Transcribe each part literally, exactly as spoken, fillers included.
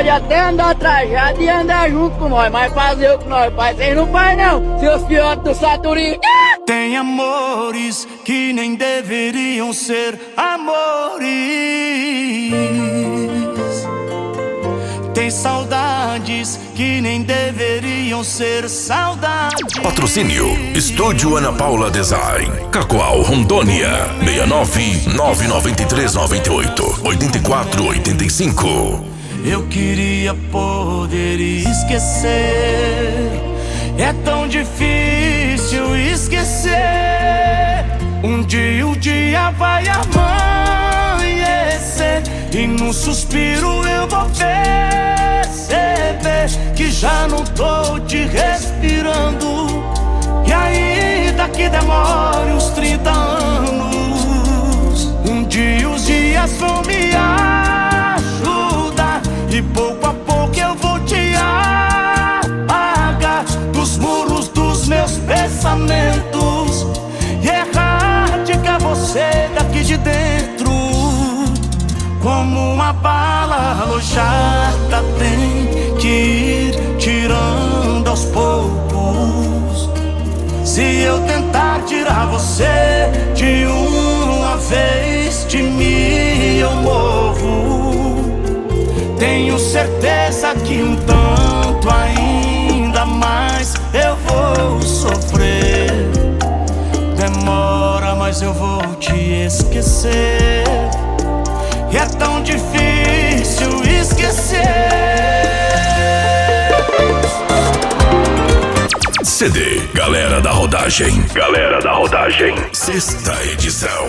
pode até andar trajado e andar junto com nós, mas fazer o que nós faz, vocês não fazem não, seus fiotes do Saturninho. Tem amores que nem deveriam ser amores. Tem saudades que nem deveriam ser saudades. Patrocínio Estúdio Ana Paula Design, Cacoal, Rondônia. seis nove nove nove três nove oito oito quatro oito cinco. Eu queria poder esquecer. É tão difícil esquecer. Um dia, um dia vai amanhecer e num suspiro eu vou perceber que já não tô te respirando. E ainda que demore uns trinta anos, um dia os dias vão me ajudar e pouco a pouco eu vou te apagar dos muros dos meus pensamentos e erradicar você daqui de dentro. Como uma bala alojada tem que ir tirando aos poucos. Se eu tentar tirar você de uma vez, de mim eu morro. Tenho certeza que um tanto ainda mais eu vou sofrer. Demora, mas eu vou te esquecer. E é tão difícil esquecer. C D Galera da Rodagem. Galera da Rodagem. Sexta edição.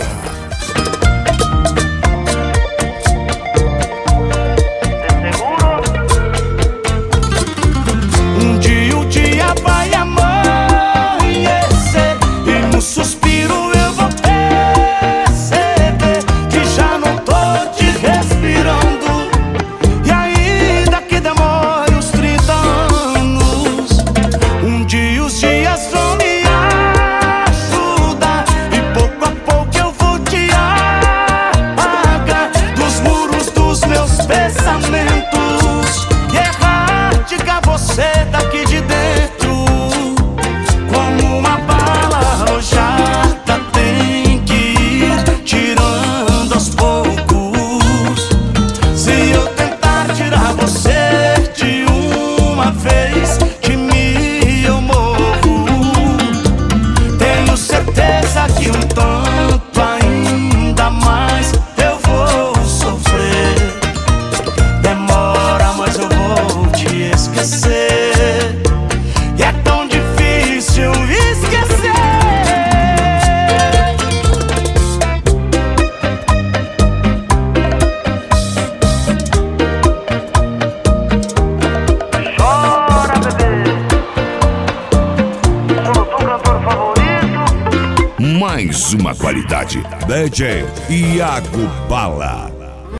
Um dia o dia vai amanhecer e no suspiro eu vou perceber que já não tô te respirando. E ainda que demore uns trinta anos, um dia os dias vão me ajudar e pouco a pouco eu vou te apagar dos muros dos meus pensamentos e erradicar você daqui de dentro. Como uma bala alojada tem que ir tirando aos poucos. Se eu tentar tirar você de uma vez, de mim eu morro. Tenho certeza que um tanto ainda mais eu vou sofrer. Demora, mas eu vou te esquecer. E é tão difícil esquecer. Chora, bebê. Sou o teu cantor favorito. Mais uma qualidade. D J Iago Bala.